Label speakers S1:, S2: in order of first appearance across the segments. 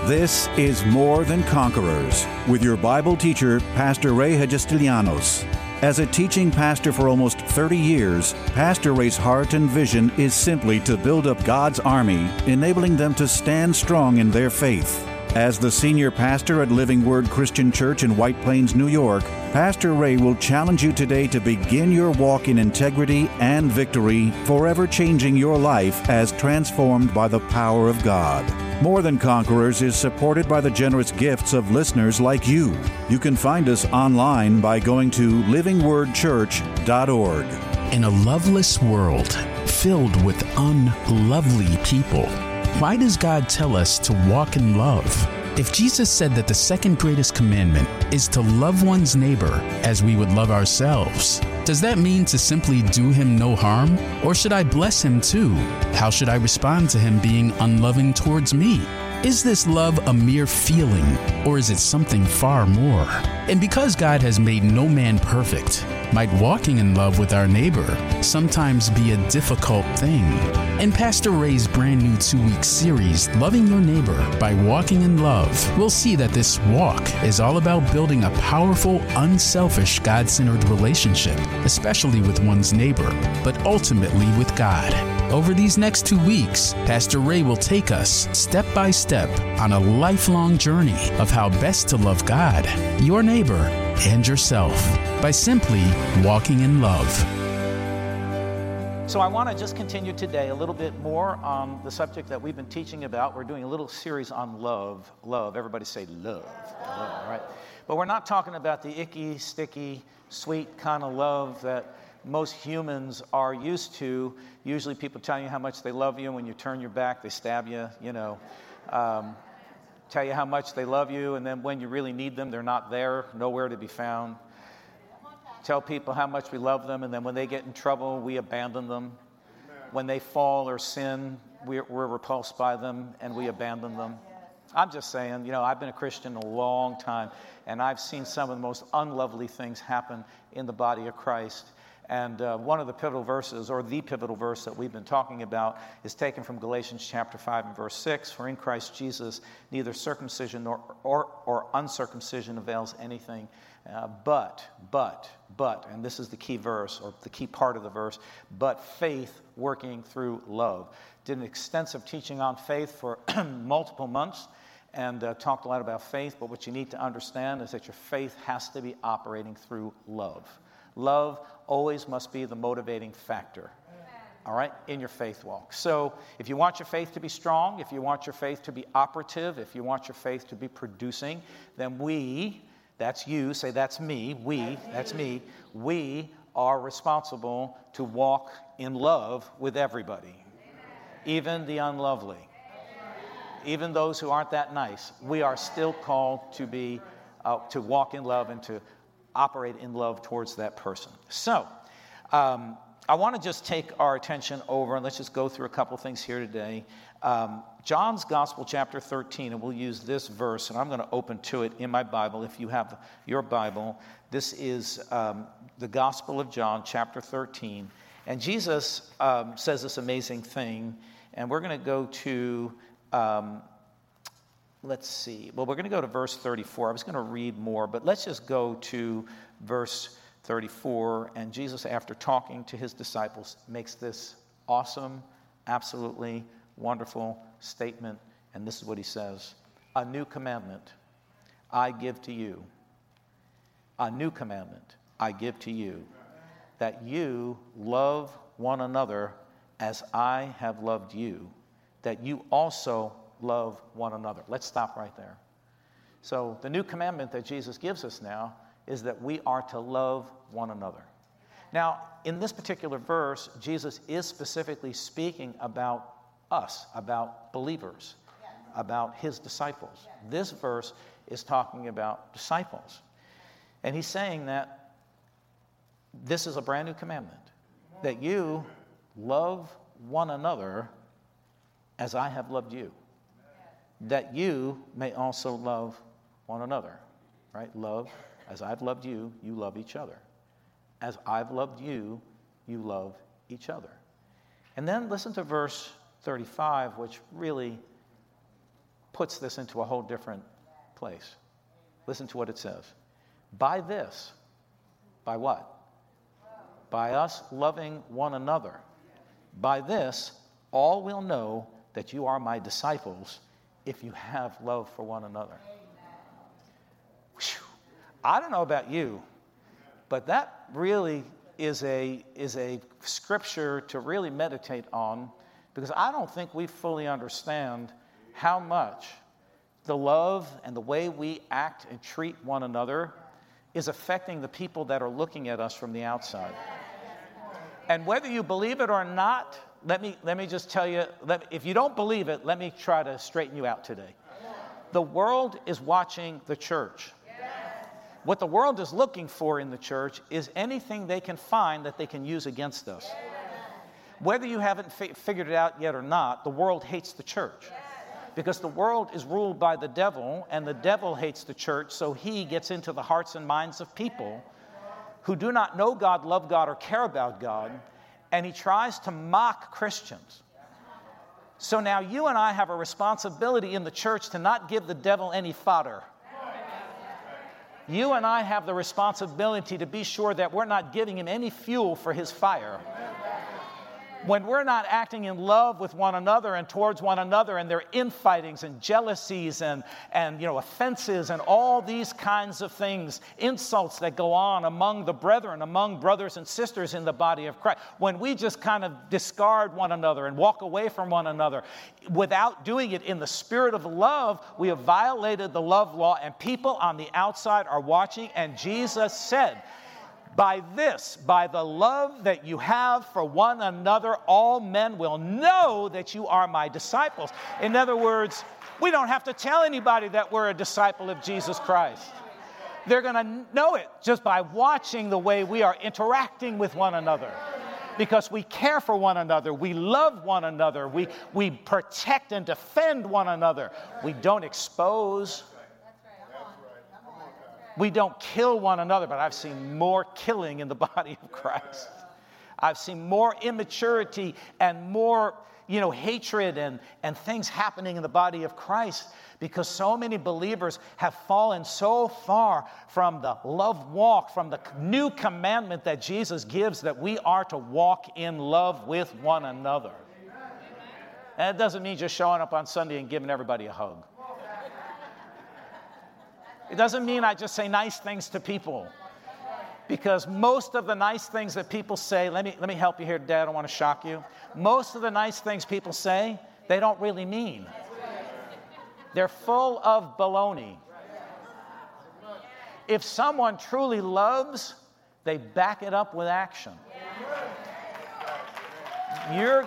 S1: This is More Than Conquerors with your Bible teacher, Pastor Ray Hagestilianos. As a teaching pastor for almost 30 years, Pastor Ray's heart and vision is simply to build up God's army, enabling them to stand strong in their faith. As the senior pastor at Living Word Christian Church in White Plains, New York, Pastor Ray will challenge you today to begin your walk in integrity and victory, forever changing your life as transformed by the power of God. More Than Conquerors is supported by the generous gifts of listeners like you. You can find us online by going to livingwordchurch.org.
S2: In a loveless world filled with unlovely people, why does God tell us to walk in love? If Jesus said that the second greatest commandment is to love one's neighbor as we would love ourselves, does that mean to simply do him no harm? Or should I bless him too? How should I respond to him being unloving towards me? Is this love a mere feeling, or is it something far more? And because God has made no man perfect, might walking in love with our neighbor sometimes be a difficult thing? In Pastor Ray's brand new 2-week series, Loving Your Neighbor by Walking in Love, we'll see that this walk is all about building a powerful, unselfish, God-centered relationship, especially with one's neighbor, but ultimately with God. Over these next 2 weeks, Pastor Ray will take us step by step on a lifelong journey of how best to love God, your neighbor, and yourself by simply walking in love.
S3: So I want to just continue today a little bit more on the subject that we've been teaching about. We're doing a little series on love. Love. Everybody say love. Love, all right? But we're not talking about the icky, sticky, sweet kind of love that most humans are used to. Usually people tell you how much they love you. When you turn your back, they stab you, tell you how much they love you, and then when you really need them, they're not there, nowhere to be found. Tell people how much we love them, and then when they get in trouble, we abandon them. When they fall or sin, we're repulsed by them, and we abandon them. I'm just saying, I've been a Christian a long time, and I've seen some of the most unlovely things happen in the body of Christ. And one of the pivotal verses, or the pivotal verse that we've been talking about, is taken from Galatians chapter 5 and verse 6. For in Christ Jesus, neither circumcision or uncircumcision avails anything, but, and this is the key verse, or the key part of the verse, but faith working through love. Did an extensive teaching on faith for multiple months, and talked a lot about faith, but what you need to understand is that your faith has to be operating through love. Love always must be the motivating factor, all right, in your faith walk. So if you want your faith to be strong, if you want your faith to be operative, if you want your faith to be producing, then that's you, say that's me, that's me, we are responsible to walk in love with everybody, even the unlovely, even those who aren't that nice. We are still called to be, to walk in love and to operate in love towards that person. So, I want to just take our attention over, and let's just go through a couple things here today. John's Gospel, chapter 13, and we'll use this verse, and I'm going to open to it in my Bible. If you have your Bible, this is the Gospel of John, chapter 13. And Jesus says this amazing thing, and we're going to go to... let's see. Well, we're going to go to verse 34. I was going to read more, but let's just go to verse 34. And Jesus, after talking to his disciples, makes this awesome, absolutely wonderful statement. And this is what he says. A new commandment I give to you. A new commandment I give to you, that you love one another as I have loved you, that you also love one another. Let's stop right there. So the new commandment that Jesus gives us now is that we are to love one another. Now, in this particular verse, Jesus is specifically speaking about us, about believers, about his disciples. This verse is talking about disciples. And he's saying that this is a brand new commandment, that you love one another as I have loved you, that you may also love one another, right? Love, as I've loved you, you love each other. As I've loved you, you love each other. And then listen to verse 35, which really puts this into a whole different place. Listen to what it says. By this, by what? By us loving one another. By this, all will know that you are my disciples if you have love for one another. Whew. I don't know about you, but that really is a scripture to really meditate on, because I don't think we fully understand how much the love and the way we act and treat one another is affecting the people that are looking at us from the outside. And whether you believe it or not, let me just tell you, if you don't believe it, let me try to straighten you out today. The world is watching the church. What the world is looking for in the church is anything they can find that they can use against us. Whether you haven't figured it out yet or not, the world hates the church. Because the world is ruled by the devil, and the devil hates the church, so he gets into the hearts and minds of people who do not know God, love God, or care about God, and he tries to mock Christians. So now you and I have a responsibility in the church to not give the devil any fodder. You and I have the responsibility to be sure that we're not giving him any fuel for his fire. When we're not acting in love with one another and towards one another, and there are infightings and jealousies and offenses and all these kinds of things, insults that go on among the brethren, among brothers and sisters in the body of Christ, when we just kind of discard one another and walk away from one another without doing it in the spirit of love, we have violated the love law, and people on the outside are watching. And Jesus said, by this, by the love that you have for one another, all men will know that you are my disciples. In other words, we don't have to tell anybody that we're a disciple of Jesus Christ. They're going to know it just by watching the way we are interacting with one another. Because we care for one another, we love one another, we protect and defend one another. We don't expose. We don't kill one another, but I've seen more killing in the body of Christ. I've seen more immaturity and more, hatred and things happening in the body of Christ, because so many believers have fallen so far from the love walk, from the new commandment that Jesus gives, that we are to walk in love with one another. And it doesn't mean just showing up on Sunday and giving everybody a hug. It doesn't mean I just say nice things to people, because most of the nice things that people say, let me help you here, Dad, I don't want to shock you. Most of the nice things people say, they don't really mean. They're full of baloney. If someone truly loves, they back it up with action. You're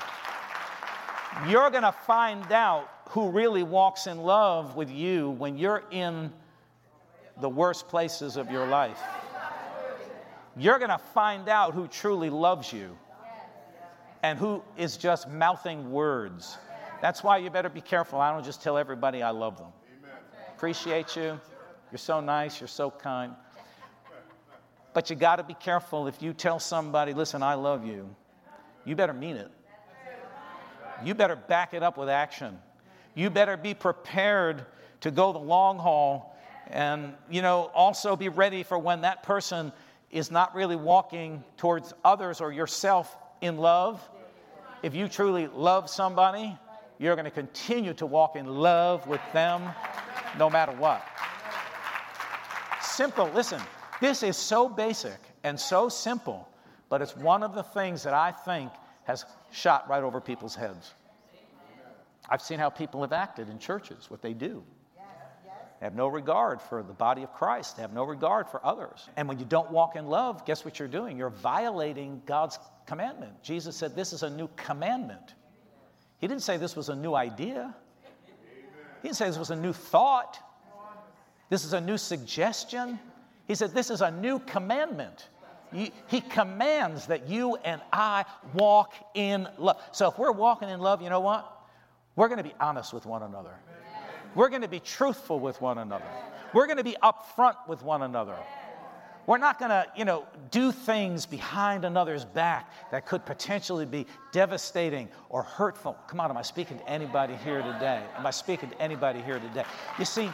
S3: going to find out who really walks in love with you when you're in the worst places of your life. You're going to find out who truly loves you and who is just mouthing words. That's why you better be careful. I don't just tell everybody I love them. Appreciate you. You're so nice. You're so kind. But you got to be careful. If you tell somebody, listen, I love you, you better mean it. You better back it up with action. You better be prepared to go the long haul, and, also be ready for when that person is not really walking towards others or yourself in love. If you truly love somebody, you're going to continue to walk in love with them no matter what. Simple. Listen, this is so basic and so simple, but it's one of the things that I think has shot right over people's heads. I've seen how people have acted in churches, what they do. They have no regard for the body of Christ. They have no regard for others. And when you don't walk in love, guess what you're doing? You're violating God's commandment. Jesus said this is a new commandment. He didn't say this was a new idea. He didn't say this was a new thought. This is a new suggestion. He said this is a new commandment. He commands that you and I walk in love. So if we're walking in love, you know what? We're going to be honest with one another. We're going to be truthful with one another. We're going to be upfront with one another. We're not going to, do things behind another's back that could potentially be devastating or hurtful. Come on, am I speaking to anybody here today? Am I speaking to anybody here today? You see,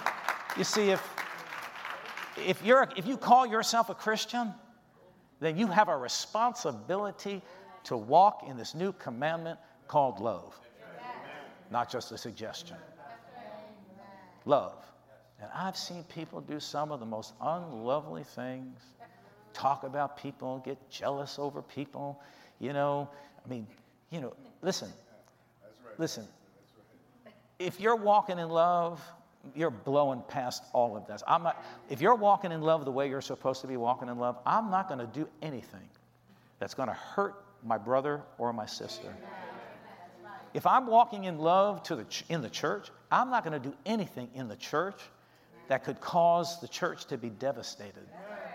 S3: if you call yourself a Christian, then you have a responsibility to walk in this new commandment called love. Not just a suggestion. Love. And I've seen people do some of the most unlovely things. Talk about people, get jealous over people. Listen. If you're walking in love, you're blowing past all of this. If you're walking in love the way you're supposed to be walking in love, I'm not going to do anything that's going to hurt my brother or my sister. If I'm walking in love in the church, I'm not going to do anything in the church that could cause the church to be devastated.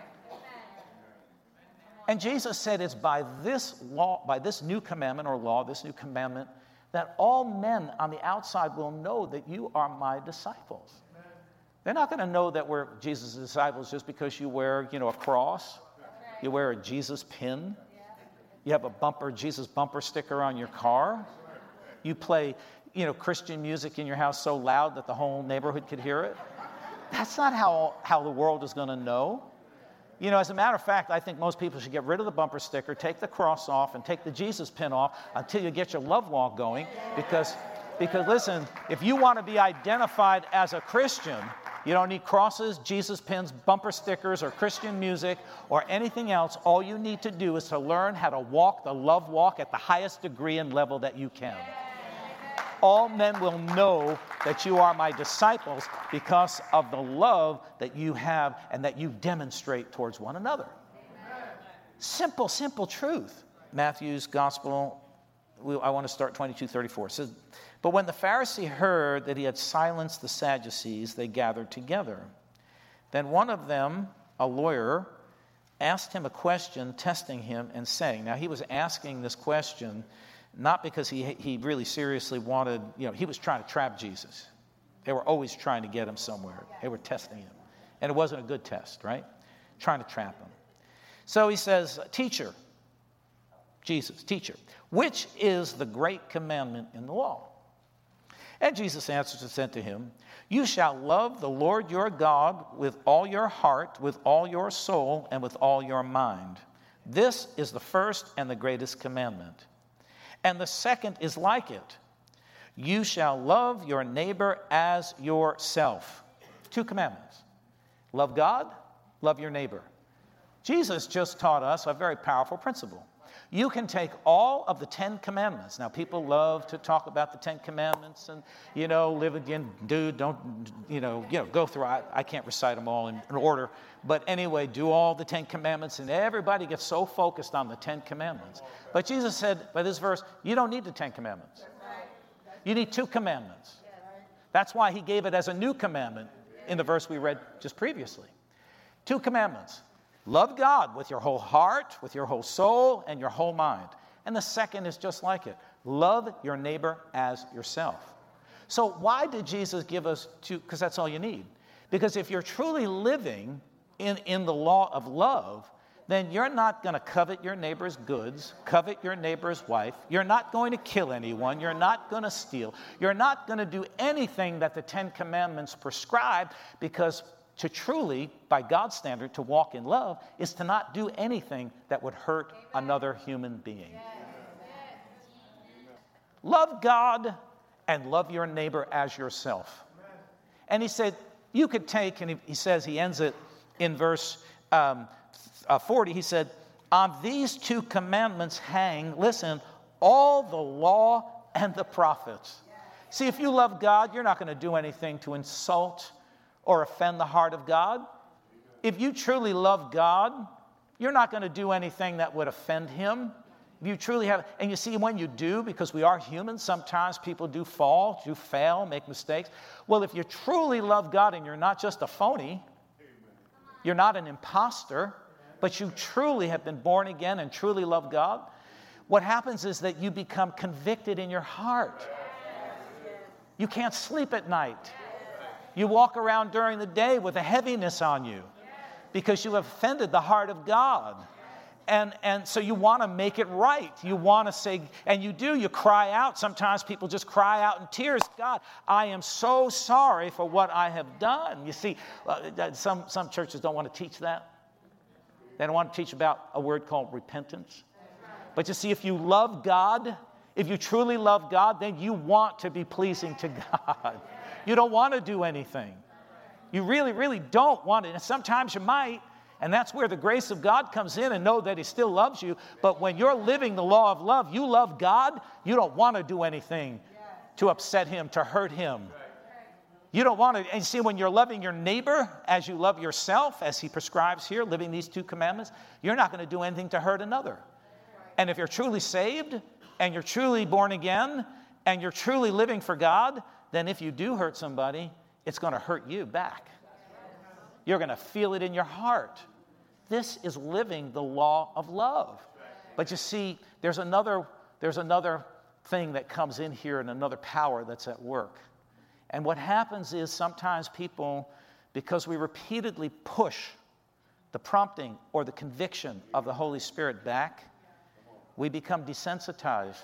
S3: And Jesus said it's by this law, by this new commandment or law, this new commandment, that all men on the outside will know that you are my disciples. They're not going to know that we're Jesus' disciples just because you wear, a cross, you wear a Jesus pin, you have a Jesus bumper sticker on your car, you play, Christian music in your house so loud that the whole neighborhood could hear it. That's not how the world is going to know. As a matter of fact, I think most people should get rid of the bumper sticker, take the cross off, and take the Jesus pin off until you get your love walk going. Because listen, if you want to be identified as a Christian, you don't need crosses, Jesus pins, bumper stickers, or Christian music, or anything else. All you need to do is to learn how to walk the love walk at the highest degree and level that you can. All men will know that you are my disciples because of the love that you have and that you demonstrate towards one another. Simple truth. Matthew's gospel, I want to start 22:34. It says, but when the Pharisee heard that he had silenced the Sadducees, they gathered together. Then one of them, a lawyer, asked him a question, testing him and saying, now he was asking this question not because he really seriously wanted, he was trying to trap Jesus. They were always trying to get him somewhere. They were testing him. And it wasn't a good test, right? Trying to trap him. So he says, teacher, which is the great commandment in the law? And Jesus answered and said to him, you shall love the Lord your God with all your heart, with all your soul, and with all your mind. This is the first and the greatest commandment. And the second is like it. You shall love your neighbor as yourself. 2 commandments. Love God, love your neighbor. Jesus just taught us a very powerful principle. You can take all of the 10 commandments. Now, people love to talk about the 10 commandments and, live again, do, don't, go through. I can't recite them all in order. But anyway, do all the 10 commandments, and everybody gets so focused on the 10 commandments. But Jesus said by this verse, you don't need the 10 commandments. You need 2 commandments. That's why he gave it as a new commandment in the verse we read just previously. 2 commandments. Love God with your whole heart, with your whole soul, and your whole mind. And the second is just like it. Love your neighbor as yourself. So why did Jesus give us 2? Because that's all you need. Because if you're truly living in the law of love, then you're not going to covet your neighbor's goods, covet your neighbor's wife. You're not going to kill anyone. You're not going to steal. You're not going to do anything that the 10 Commandments prescribe, because to truly, by God's standard, to walk in love is to not do anything that would hurt another human being. Love God and love your neighbor as yourself. And he said, you could take, and he says, he ends it in verse 40, he said, on these 2 commandments hang, listen, all the law and the prophets. See, if you love God, you're not going to do anything to insult or offend the heart of God. If you truly love God, you're not going to do anything that would offend him. If you truly have, and you see, when you do, because we are human, sometimes people do fall, do fail, make mistakes. Well, if you truly love God and you're not just a phony, you're not an imposter, but you truly have been born again and truly love God, what happens is that you become convicted in your heart. You can't sleep at night. You walk around during the day with a heaviness on you because you have offended the heart of God. And so you want to make it right. You want to say, and you do, you cry out. Sometimes people just cry out in tears. God, I am so sorry for what I have done. You see, some churches don't want to teach that. They don't want to teach about a word called repentance. But you see, if you love God, if you truly love God, then you want to be pleasing to God. You don't want to do anything. You really, really don't want it. And sometimes you might. And that's where the grace of God comes in, and know that He still loves you. But when you're living the law of love, you love God, you don't want to do anything to upset Him, to hurt Him. You don't want to. And see, when you're loving your neighbor as you love yourself, as He prescribes here, living these 2 commandments, you're not going to do anything to hurt another. And if you're truly saved, and you're truly born again, and you're truly living for God, then if you do hurt somebody, it's going to hurt you back. You're going to feel it in your heart. This is living the law of love. But you see, there's another thing that comes in here, and another power that's at work. And what happens is sometimes people, because we repeatedly push the prompting or the conviction of the Holy Spirit back, we become desensitized.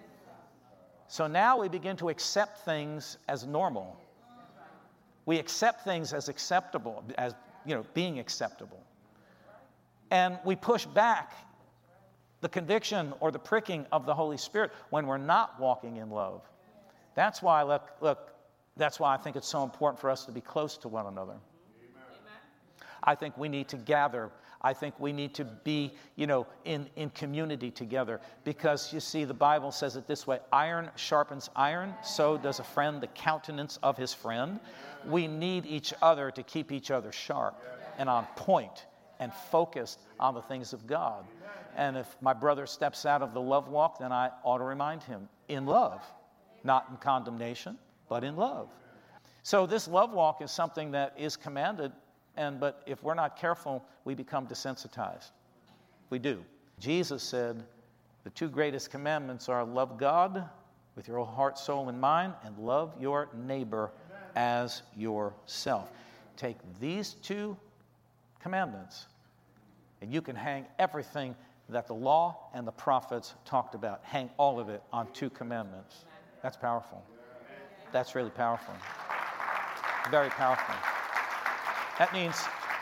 S3: So now we begin to accept things as normal. We accept things as acceptable, as, being acceptable. And we push back the conviction or the pricking of the Holy Spirit when we're not walking in love. That's why, that's why I think it's so important for us to be close to one another. Amen. I think we need to gather. I think we need to be, in community together. Because, you see, the Bible says it this way: iron sharpens iron, so does a friend the countenance of his friend. We need each other to keep each other sharp and on point and focused on the things of God. And if my brother steps out of the love walk, then I ought to remind him in love, not in condemnation, but in love. So this love walk is something that is commanded. But if we're not careful, we become desensitized. We do. Jesus said the 2 greatest commandments are love God with your whole heart, soul, and mind, and love your neighbor as yourself. Take these 2 commandments, and you can hang everything that the law and the prophets talked about. Hang all of it on 2 commandments. That's powerful. That's really powerful. Very powerful. That means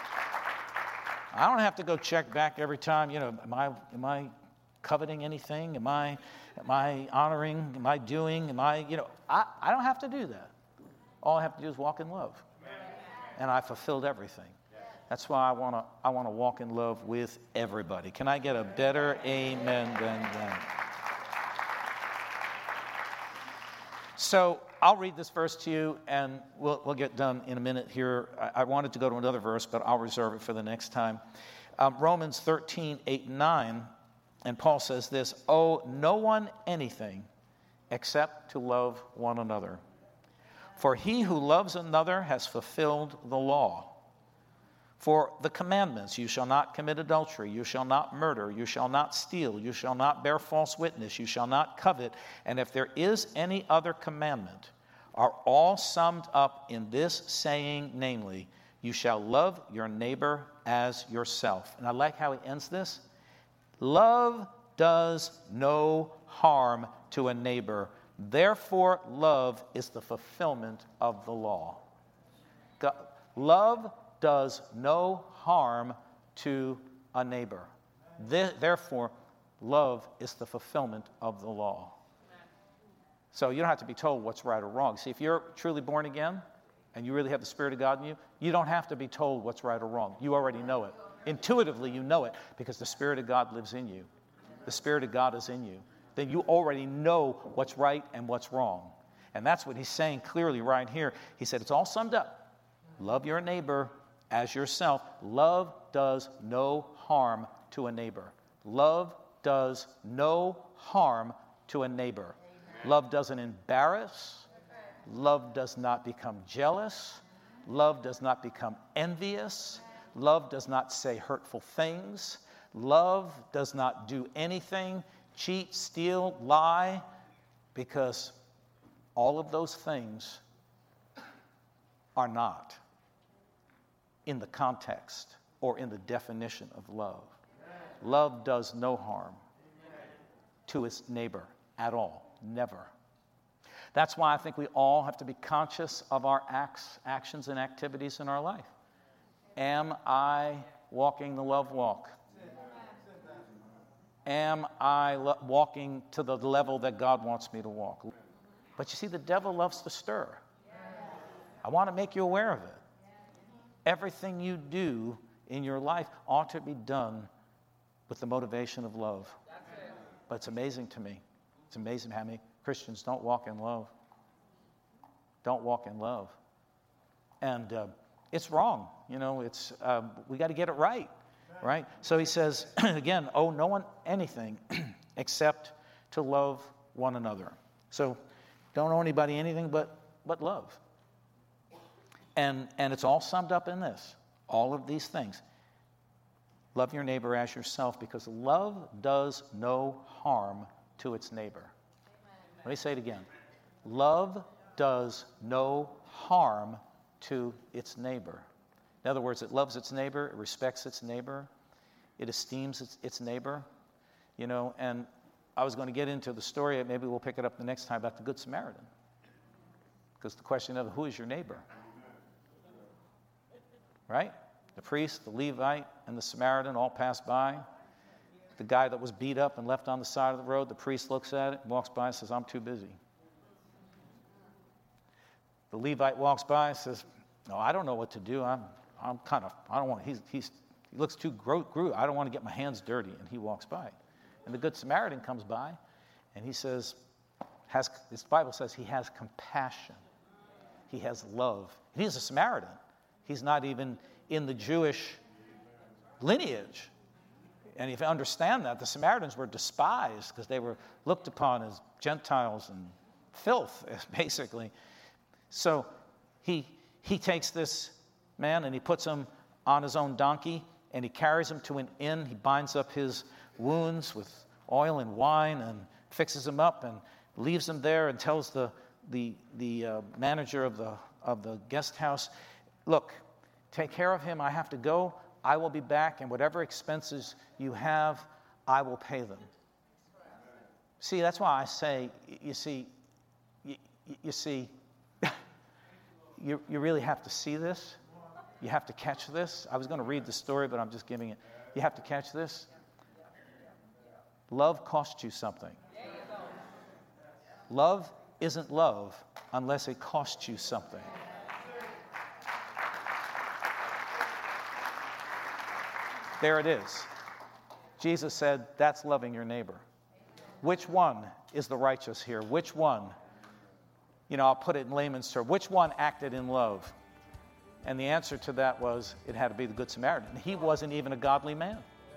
S3: I don't have to go check back every time, am I coveting anything? Am I honoring? Am I doing? I don't have to do that. All I have to do is walk in love. And I fulfilled everything. That's why I want to walk in love with everybody. Can I get a better amen than that? So I'll read this verse to you, and we'll get done in a minute here. I wanted to go to another verse, but I'll reserve it for the next time. Romans 13, 8 and 9, and Paul says this: owe no one anything except to love one another. For he who loves another has fulfilled the law. For the commandments: you shall not commit adultery, you shall not murder, you shall not steal, you shall not bear false witness, you shall not covet, and if there is any other commandment, are all summed up in this saying, namely, you shall love your neighbor as yourself. And I like how he ends this. Love does no harm to a neighbor. Therefore, love is the fulfillment of the law. Love does no harm to a neighbor. Therefore, love is the fulfillment of the law. So you don't have to be told what's right or wrong. See, if you're truly born again and you really have the Spirit of God in you, you don't have to be told what's right or wrong. You already know it. Intuitively, you know it because the Spirit of God lives in you. The Spirit of God is in you. Then you already know what's right and what's wrong. And that's what he's saying clearly right here. He said it's all summed up. Love your neighbor as yourself. Love does no harm to a neighbor. Love does no harm to a neighbor. Love doesn't embarrass. Love does not become jealous. Love does not become envious. Love does not say hurtful things. Love does not do anything, cheat, steal, lie, because all of those things are not in the context or in the definition of love. Love does no harm to its neighbor at all. Never. That's why I think we all have to be conscious of our actions and activities in our life. Am I walking the love walk? Am I walking to the level that God wants me to walk? But you see, the devil loves to stir. I want to make you aware of it. Everything you do in your life ought to be done with the motivation of love. But it's amazing to me. It's amazing how many Christians don't walk in love. Don't walk in love. And it's wrong. You know, it's we got to get it right. Right? So he says, again, owe no one anything except to love one another. So don't owe anybody anything but love. And it's all summed up in this. All of these things. Love your neighbor as yourself, because love does no harm to its neighbor. Let me say it again. Love does no harm to its neighbor. In other words, it loves its neighbor, it respects its neighbor, it esteems its neighbor, you know. And I was going to get into the story, maybe we'll pick it up the next time, about the Good Samaritan. Because the question of who is your neighbor? Right? The priest, the Levite, and the Samaritan all pass by. The guy that was beat up and left on the side of the road, the priest looks at it, walks by and says, I'm too busy. The Levite walks by and says, no, I don't know what to do. I don't want, he looks too gross. I don't want to get my hands dirty. And he walks by. And the Good Samaritan comes by, and he says, this Bible says he has compassion. He has love. And he's a Samaritan. He's not even in the Jewish lineage. And if you understand that, the Samaritans were despised because they were looked upon as Gentiles and filth, basically. So he takes this man and he puts him on his own donkey and he carries him to an inn. He binds up his wounds with oil and wine and fixes him up and leaves him there and tells the manager of the guest house, look, take care of him. I have to go. I will be back, and whatever expenses you have, I will pay them. See, that's why I say, you see, you really have to see this. You have to catch this. I was going to read the story, but I'm just giving it. You have to catch this. Love costs you something. Love isn't love unless it costs you something. There it is. Jesus said, that's loving your neighbor. Which one is the righteous here? Which one? You know, I'll put it in layman's terms. Which one acted in love? And the answer to that was, it had to be the Good Samaritan. He wasn't even a godly man.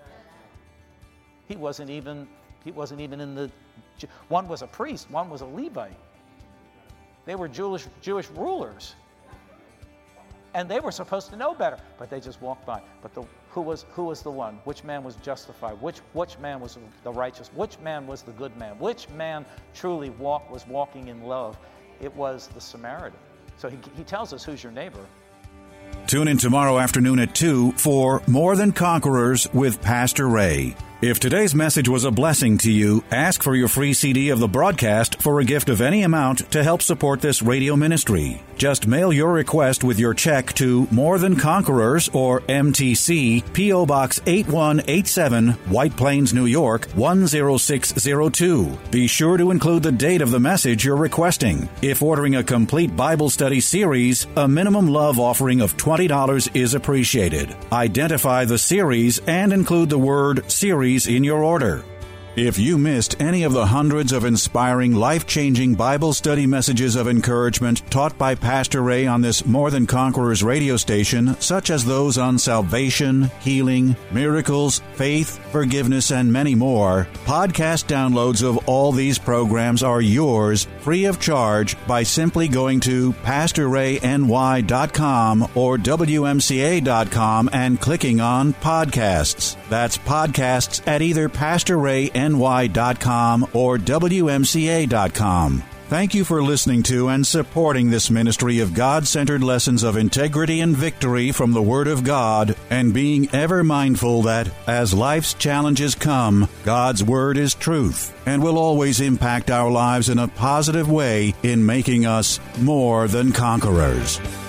S3: He wasn't even in the... One was a priest, one was a Levite. They were Jewish rulers. And they were supposed to know better, but they just walked by. But who was the one? Which man was justified? Which man was the righteous? Which man was the good man? Which man truly was walking in love? It was the Samaritan. So he tells us who's your neighbor.
S1: Tune in tomorrow afternoon at 2 for More Than Conquerors with Pastor Ray. If today's message was a blessing to you, ask for your free CD of the broadcast for a gift of any amount to help support this radio ministry. Just mail your request with your check to More Than Conquerors, or MTC, P.O. Box 8187, White Plains, New York, 10602. Be sure to include the date of the message you're requesting. If ordering a complete Bible study series, a minimum love offering of $20 is appreciated. Identify the series and include the word series in your order. If you missed any of the hundreds of inspiring, life-changing Bible study messages of encouragement taught by Pastor Ray on this More Than Conquerors radio station, such as those on salvation, healing, miracles, faith, forgiveness, and many more, podcast downloads of all these programs are yours free of charge by simply going to PastorRayNY.com or WMCA.com and clicking on Podcasts. That's podcasts at either PastorRayNY.com or WMCA.com. Thank you for listening to and supporting this ministry of God-centered lessons of integrity and victory from the Word of God, and being ever mindful that, as life's challenges come, God's Word is truth and will always impact our lives in a positive way in making us more than conquerors.